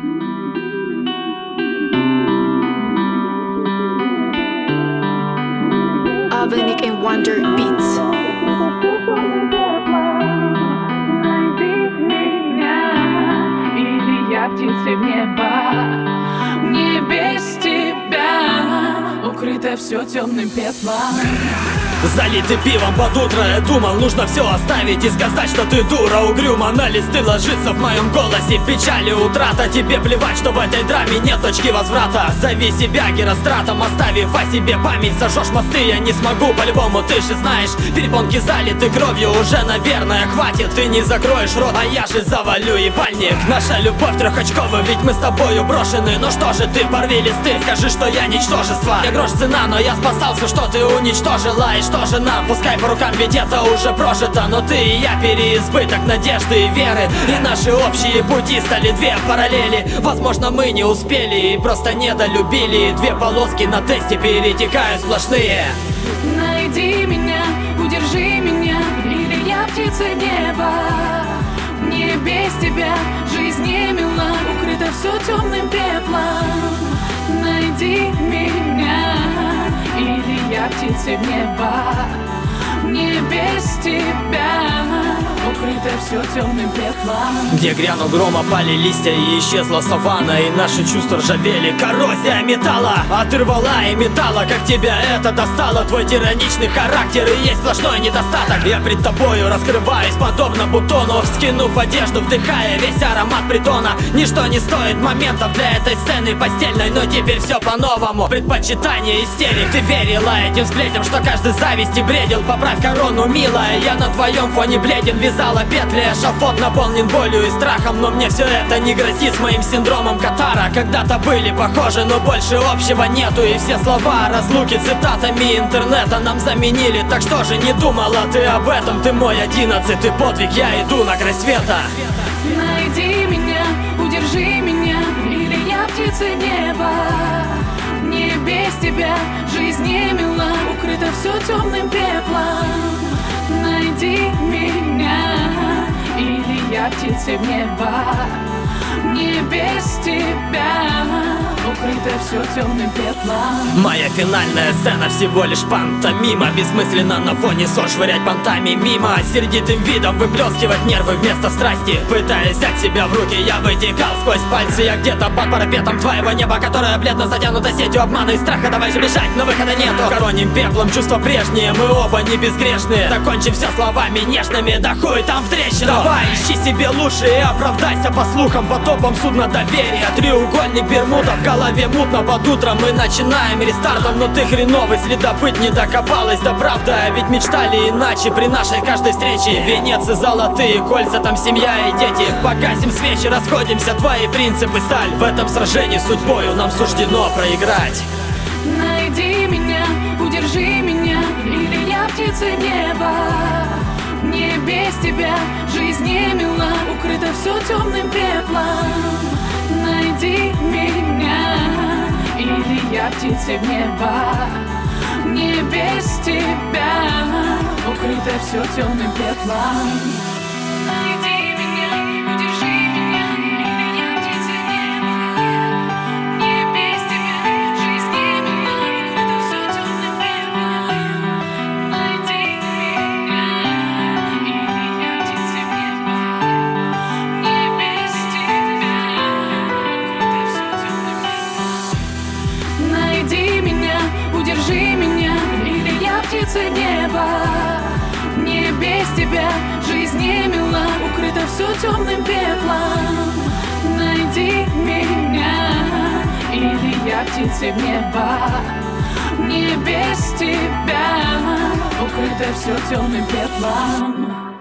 Avenik and Wonder Beats. Или я птица в небо, не без тебя, укрыто все темным пеплом. Залитый пивом под утро, я думал, нужно все оставить и сказать, что ты дура угрюма. На листы ложится в моем голосе печали утрата. Тебе плевать, что в этой драме нет точки возврата. Зови себя Геростратом, оставив о себе память. Сожжешь мосты, я не смогу, по-любому ты же знаешь. Перепонки залиты кровью, уже, наверное, хватит. Ты не закроешь рот, а я же завалю ебальник. Наша любовь трехочковая, ведь мы с тобою брошены. Ну что же ты, порви листы, скажи, что я ничтожество. Я грош цена, но я спасался, что ты уничтожила. И что же нам, пускай по рукам, ведь это уже прожито. Но ты и я переизбыток надежды и веры. И наши общие пути стали две параллели. Возможно, мы не успели и просто недолюбили. Две полоски на тесте перетекают сплошные. Найди меня, удержи меня, или я птица неба. Не без тебя жизнь не мила, укрыто все темным пеплом. Найди меня, или я птица в небо. Не без тебя, укрыто все темным пеплом. Где грянул гром, опали листья и исчезла саванна. И наши чувства ржавели, коррозия металла оторвала и металла. Как тебя это достало, твой тираничный характер и есть сплошной недостаток. Я пред тобою раскрываюсь, подобно бутону, вскинув одежду, вдыхая весь аромат притона. Ничто не стоит моментов для этой сцены постельной, но теперь все по-новому. Предпочитание истерик, ты верила этим сплетням, что каждый зависти бредил. Поправь корону, милая, я на твоем фоне бледен. Вязала петли, эшафот наполнен болью и страхом. Но мне все это не грозит с моим синдромом Катара. Когда-то были похожи, но больше общего нету. И все слова разлуки цитатами интернета нам заменили. Так что же не думала ты об этом? Ты мой 11-й подвиг, я иду на край света. Найди меня, удержи меня, или я птица неба. Не без тебя жизнь не мила, укрыто все темным пеплом. Найди меня, или я птица в небо. Не без тебя, укрыто все темным пеплом. Моя финальная сцена всего лишь пантомима. Бессмысленно на фоне ссор швырять понтами мимо. Сердитым видом выплескивать нервы вместо страсти. Пытаясь взять себя в руки, я вытекал сквозь пальцы. Я где-то под парапетом твоего неба, которое бледно затянуто сетью обмана и страха. Давай же бежать, но выхода нету. Короним пеплом чувства прежние, мы оба не безгрешные. Закончим все словами нежными, да хуй там в трещину. Давай, ищи себе лучше и оправдайся по слухам. Потопом судна доверия, треугольник Бермуда. В голове мутно под утро, мы начинаем рестартом. Но ты хреновый, следопыт не докопалась до правды. А ведь мечтали иначе при нашей каждой встрече. Венец и золотые кольца, там семья и дети. Погасим свечи, расходимся, твои принципы сталь. В этом сражении судьбою нам суждено проиграть. Найди меня, удержи меня, или я птица неба. Не без тебя жизнь не мила, укрыто все темным пеплом. Найди меня, или я птица в небо. Не без тебя, укрыто все темным пеплом. Найди меня, удержи меня, или я птица неба. Не без тебя жизнь не мила, укрыто все темным пеплом. Найди меня, или я птица в небо. Не без тебя, укрыто все темным пеплом. Найди меня, удержи меня, или я птица неба. Не без тебя жизнь не мила, укрыто все темным пеплом. Найди меня, или я птица в небо. Не без тебя, укрыто все темным пеплом.